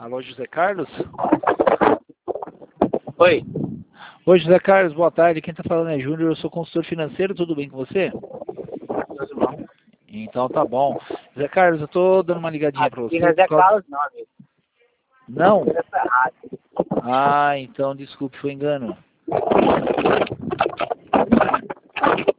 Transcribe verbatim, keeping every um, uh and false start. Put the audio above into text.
Alô, José Carlos? Oi. Oi, José Carlos, boa tarde. Quem está falando é Júnior, eu sou consultor financeiro, tudo bem com você? Tudo bom? Então tá bom. José Carlos, eu tô dando uma ligadinha para Aqui você. não é Zé por causa- Carlos, não, amigo. Não? Você tá errado. Ah, então desculpe, foi engano.